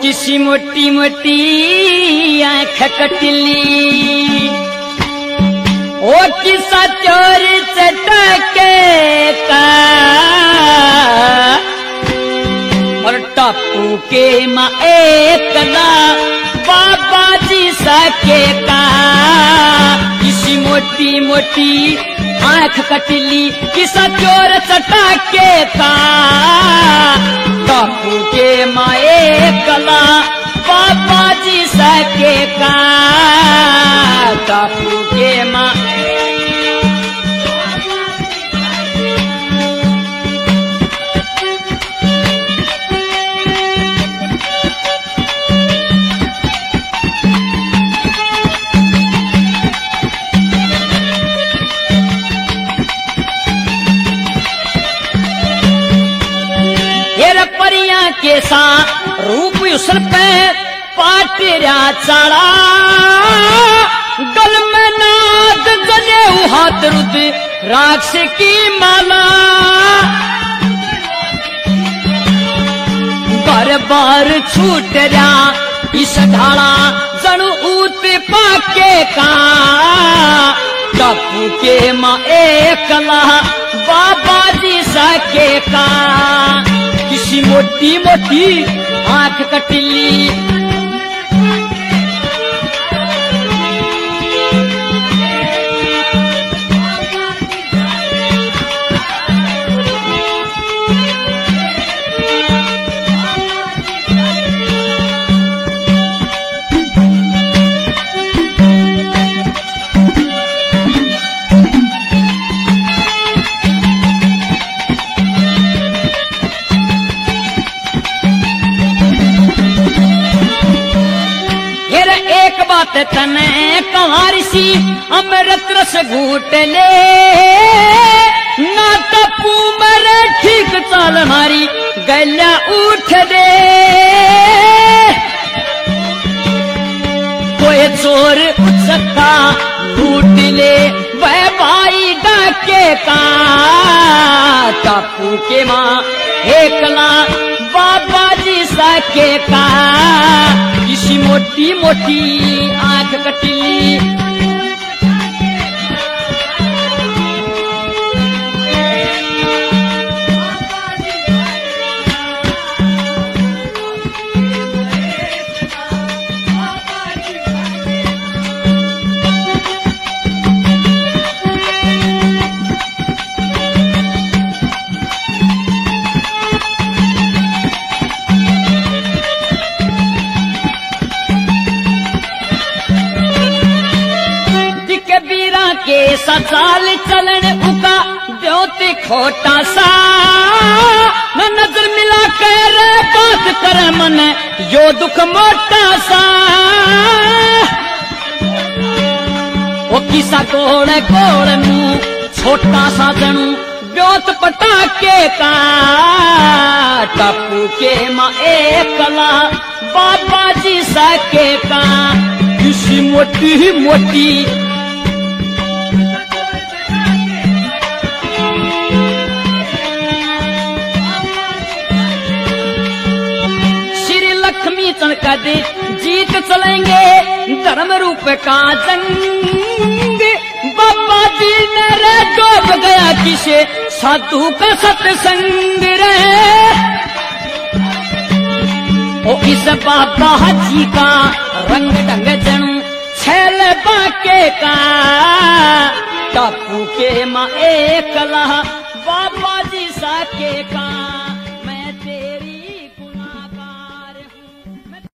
किसी मोटी मोटी आंख कटली, ओ किसा चोर चटके का, और टापू के माँ एकला बाबा जी सके का। किसी मोटी मोटी आंख कटली, किसा चोर चटके का, टापू के माँ एकला बाबा जी सके का। टापू के माँ के सा रूप उसल पे पाटिया चढ़ा, गल में नाद गजे हाथ रुद राक्ष की माला। बार बार छूट रहा इस ढाला जणु ऊत पाके का। टापू के माँ एकला बाबा जी सके का। किसी मोटी मोटी आंख कटली, तने कंवारी सी अमृत रस घूट ले, ना टप्पू मरे ठीक चाल मारी गैल्या उठ दे। कोई चोर उचका लूट ले वह भाई डाके का। टापू के माँ एकला बाबा जी सके का। किसी मोटी मोटी आंख कटली, के सचाल चलन उका द्योते खोटा सा। न नजर मिला कर बात कर मन यो दुख मोटा सा। ओ किसा कोड़ कोड़ मुंह छोटा सा जणू ब्योत पटाके का। टापू के माँ एकला बाबा जी सके का। किसी मोटी मोटी चढ़का दे जीत चलेंगे धर्म रूप का जंग। बाबा जी ने रे डूब गया किसे साधु का सत्संग रे। ओ इस बाबा जी का रंग ढंग जणू छैल बाके का। टापू के माँ एकला बाबा जी सके का।